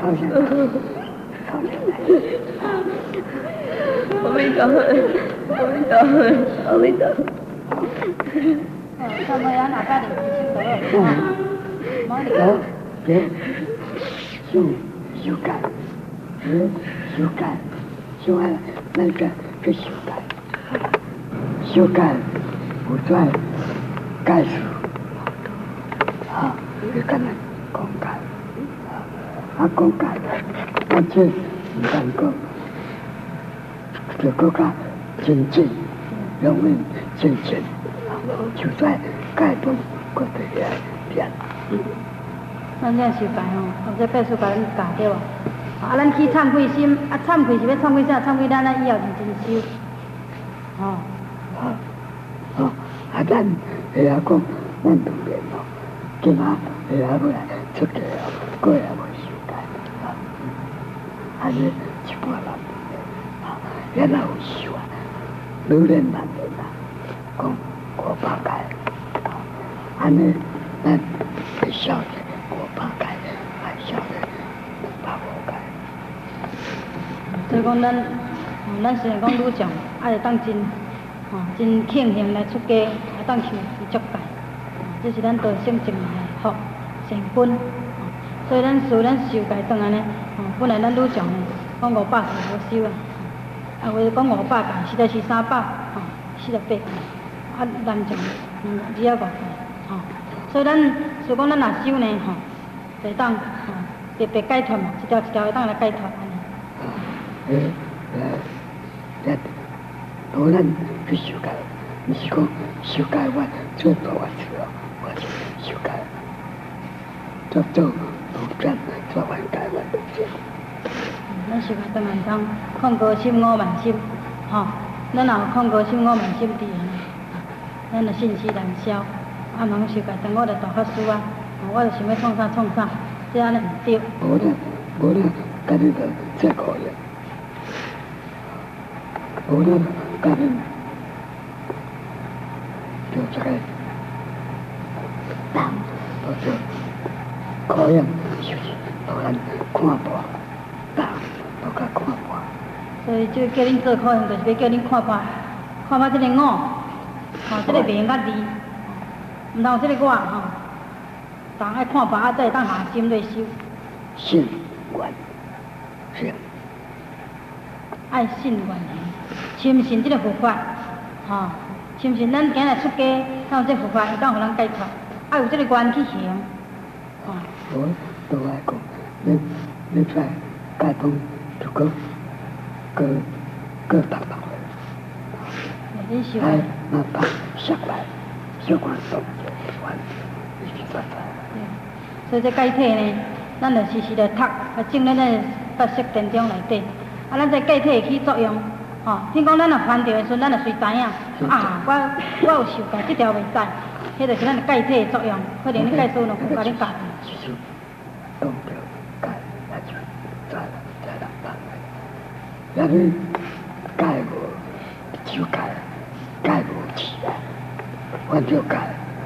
靠下来，靠下来。 阿弥陀佛，阿弥陀佛，阿弥陀佛。 差不多哪家的收到了？冇的。 这修改，修改，修完那个修改，修改不算概述啊，你看那公改公改，而且你看个这个真正人民真正就在改动过的变。 咱这修改吼，或者概述甲咱教对无？咱去忏悔心，忏悔是要忏悔啥？忏悔咱以后认真修， 咱会晓讲，咱当然咯，今仔会晓过来出家哦，过来无修改，安尼一般人原来有修啊，女人男人啊，讲500改，安尼咱会晓得500改，还晓得250改。 所以讲咱虽然讲女众，爱当真真庆幸来出家，当受足戒，这是咱道性正的福成本。所以咱受戒当安尼，本来咱女众呢，讲500是无收啊，或者讲500戒，实在是348戒，男众250戒，所以咱所讲咱若修呢，就当特别解脱嘛，一条一条会当来解脱安尼。 当然去修改，不是讲修改我做不完事哦，我就修改，做不转做完改完不转。 咱修改当然当控高心5万心，咱若有控高心5万心伫咱就信息燃烧，通修改当我就大法师啊，我就想要创啥，这安尼唔对。 无咧，家己就再可以。无咧，家己就这个人，或者考验就是突然看破，人都甲看破。 所以就叫恁做考验，就是要叫恁看破这个我，这个名甲字，唔通有这个我当爱看破才会当下心来修。 信愿是爱信愿行，深信这个佛法，深信咱今日出家，咱有这佛法，会当互咱解脱，爱有这个愿去行， 我都爱讲，你在解放就个大道了， 恁修哎，那把下来，小关动完，一起转转。 所以这解体呢，咱就时时来读，种咱的白色电中内底，咱这解体会起作用，听讲咱若烦恼的时阵，咱就随知影，我有受戒，这条袂使，迄就是咱的解体的作用，可能你解说了，我甲你教。 就是动着改，那就再来办。那你改无就改无起来，我就改，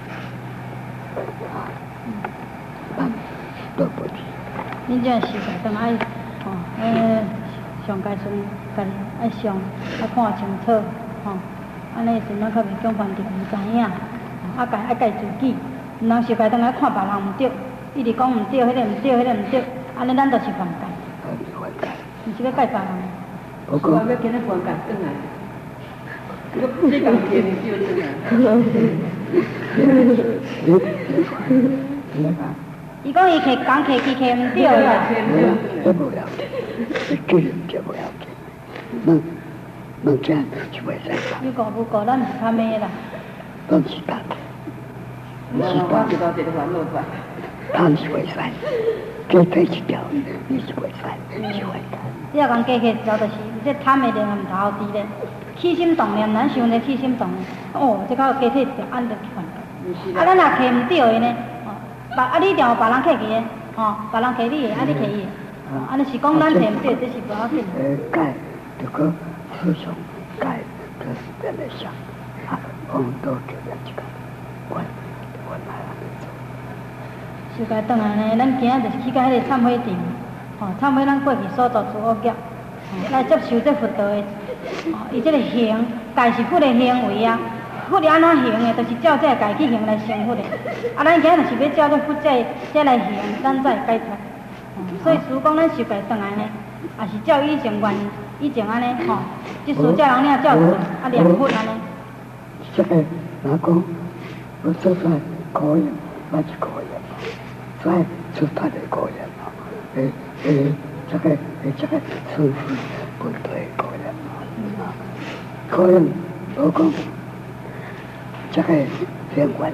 咱都不提。 恁这修戒当爱上界时阵，爱上爱看清楚，安尼时咱较袂讲烦恼，唔知影，爱戒自己，毋通修戒当爱看别人唔对，一直讲唔对，迄个唔对，迄个唔对，安尼咱就是犯戒。 犯戒。 毋是要戒别人。 不过。 我要今日犯戒转来，我这工钱就转来。 伊讲伊摕工摕去摕唔对啦。 这不要紧，这人这不要紧，能这样就袂使干。 你讲不讲，咱是较咩啦？ 咱是干的， 我知道这个烦恼法。 咱是袂使，这第一条你是袂使，是袂干。 你要讲加起条，就是这贪的念头伫咧，起心动念，咱想咧起心动念，这个加体一条按着去犯。咱若摕唔对的呢？你一定有别人客去的，别人客你的，你客伊的，安尼是讲咱摕唔对，这是不要紧。 改这个思想，改这人来想，我们都这样去干，我来了。 修改当然呢，咱今仔就是去到迄个忏悔场， 参尾咱过去所做诸恶业，来接受这佛道的，伊这个行，家是佛的行为啊。佛是安怎行的？就是照这家去行来成佛的。啊，咱今日若是要照这佛这来行，咱才会解脱。所以如讲咱受戒转来呢，也是照以前安尼即事叫人领照做，啊念佛安尼。 这个哪讲？我做出来可以，那就可以了。所以出他的可以了。这个师傅不对可以了。可能我讲这个连贯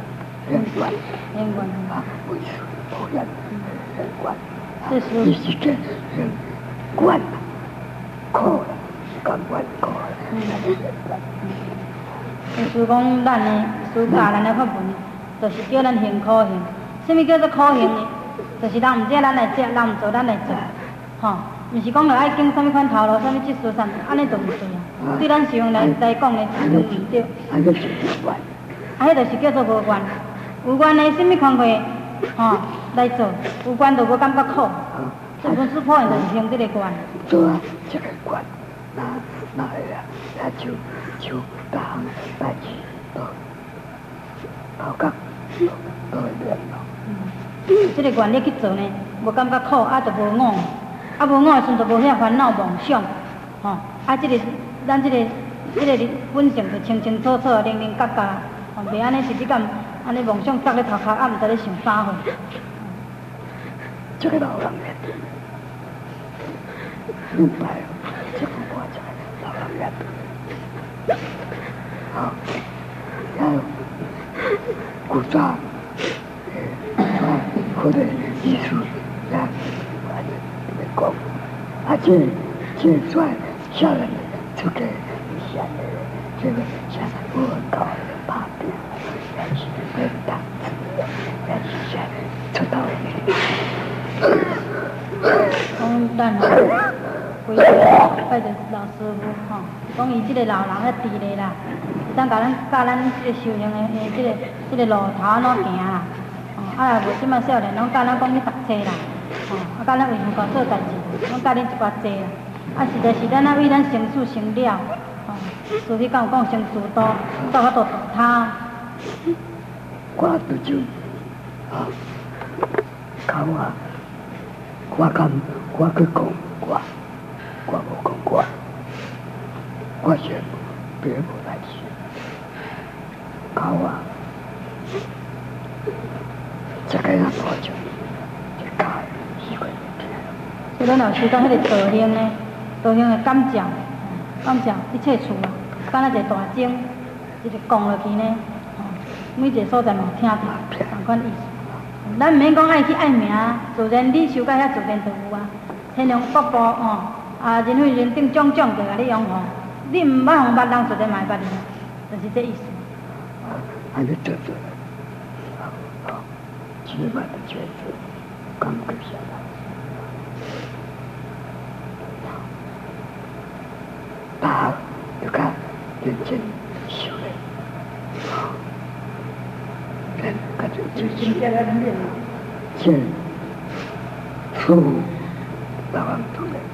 啊，为师可以连贯。你是这连贯可了，感官可了。 就是讲咱的师教咱的法门，就是叫咱行苦行。什么叫做苦行呢？就是人唔做咱来做，人唔做咱来做，唔是讲着爱经什么款头路，什么技术啥，安尼就唔对啊。对咱师兄来讲呢，就唔对。啊，迄就是叫做无愿，有愿的什么工课，来做，有愿就无感觉苦。这本师普现就是行这个愿。 做啊，这个愿，那会啊，就大行来去到到会变咯。 这个愿你去做呢，无感觉苦，啊就无我，啊无我的时阵就无遐烦恼妄想，啊咱这个本性就清清楚楚、零零角角，袂安尼直直咁安尼妄想搭咧头壳，啊毋知咧想啥货。 这个老人也明白了，这个我这个老人也好，然后古早。或者艺术呀，来讲，这算下来这个下来这个像我搞的旁边，也是很大字，也是像出道讲咱规个拜着老师傅讲伊这个老人咧伫咧啦，当教咱这个修行的这个路头安怎行啦。啊，无即摆少年拢教咱讲去读册啦，啊，教咱为香港做代志，拢教恁一寡济啦。啊，实在是咱为咱成事成了，所以讲有讲成事多，到遐度度他。 我拄就讲我去讲我无讲我先别无来事，这个人多久？这教习惯所以咱老师讲迄个道行呢，道行的感召，一切处啊，敢若一个大钟，一直讲落去呢，每一个所在嘛听到，同款意思。咱毋免讲爱去爱名，自然你修到遐自然就有啊。天龙八部人非人顶种就甲你拥护，你毋捌互捌人，自然嘛会捌你，就是这意思。 安尼做。基本的抉择，刚搁下来，大就看认真修炼，感觉就是见父母大王同的，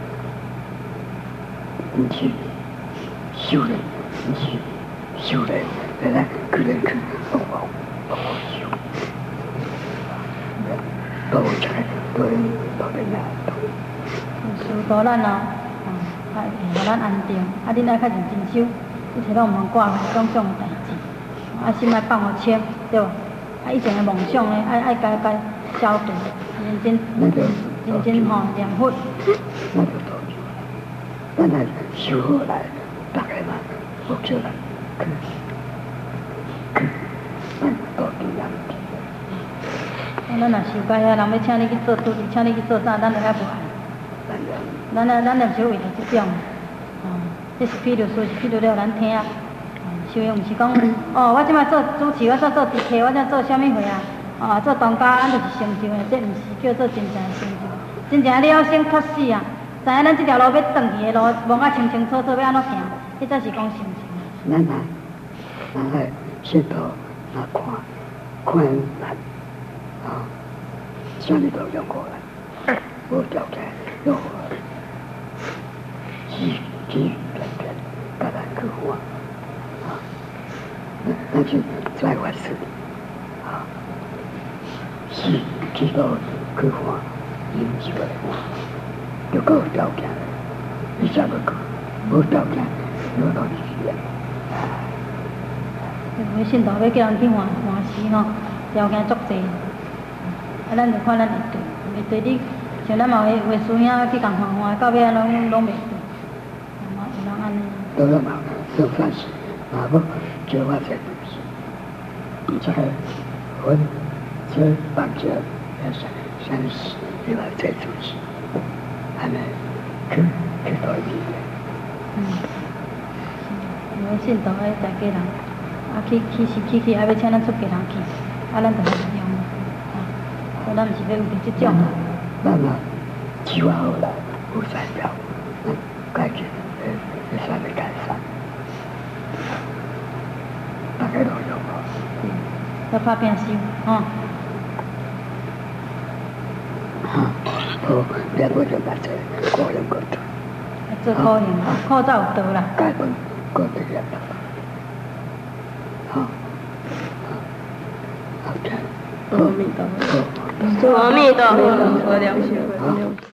你去修炼，原来个人去好修。都在对呀， 师导咱互咱安定，啊，恁爱较认真修，你摕拢毋通挂种种的代志，啊，心爱放互清，对无？啊，以前的梦想呢，爱该消除，认真念佛。 那就多久？咱来修好来，大概嘛，我叫人去，多几样。 咱若受到遐人要请你去做主持，请你去做啥，咱就遐无爱。咱念小为着即种，这是譬如说，是譬如了咱听，修行毋是讲，我即摆做主持，我做主客，我才做啥物货啊？做当家，咱就是成就的，这毋是叫做真正的成就。真正了生确实啊，知影咱这条路要转去的路，望啊清清楚楚要安怎行，迄才是讲成就。 咱来先头那看难。啥物都用过来， 无条件有几把它去换啊，那就在我手里啊，是几多去换，引起来换，如果有条件，你怎么去？无条件，有道理的。 微信头要叫人去换时吼，条件足济，咱就看咱会对，袂对你像咱嘛有师兄去共换，到尾拢袂对，有人安尼。 都要嘛，就算是嘛不叫我这东西，这个分这棒球也是三十，另外这东西，还没去到底的。 微信头个在家人，去，还要请咱出家人去，咱就来用，咱毋是要有这种。 咱嘛，计划好了，有三条，解决会使要改善，大家都有哦。 要拍拼收，吼。 好，别个就把这个人过做。 做可行，靠才有道啦。 改本过这个了。好，好，这样。 阿弥陀佛，阿弥陀佛，阿弥陀佛。